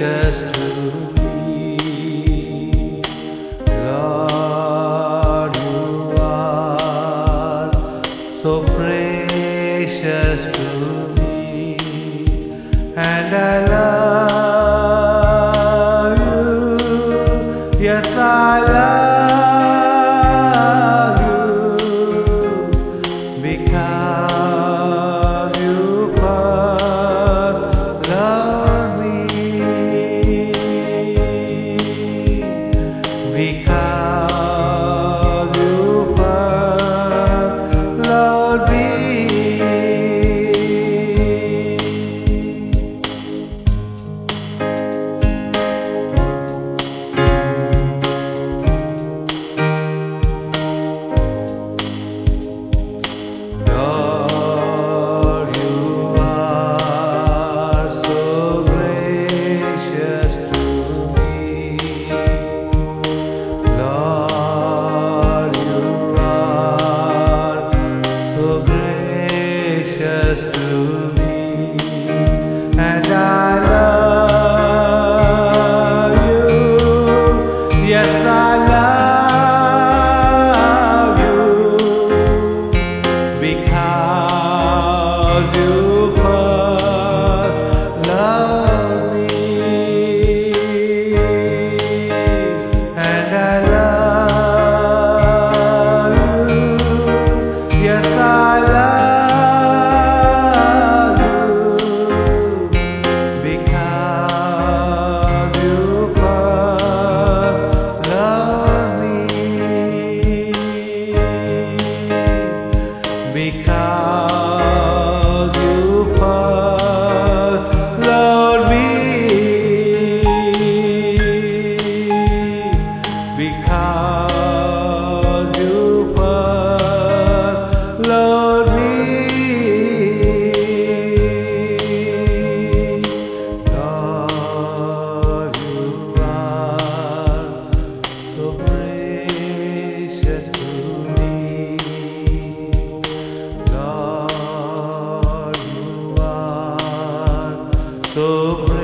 precious to me. Lord, you are so precious to me, and I love you. Yes, I love you because you first loved me. Because you first loved me. Lord, you are so gracious to me. Lord, you are so gracious to me, and I love you. Yes, I love you because you first loved me, and I love you. Yes, I love you because you first loved me. Because you first loved me. Because you first loved me. Lord, you are so precious to me. Lord, you are so precious.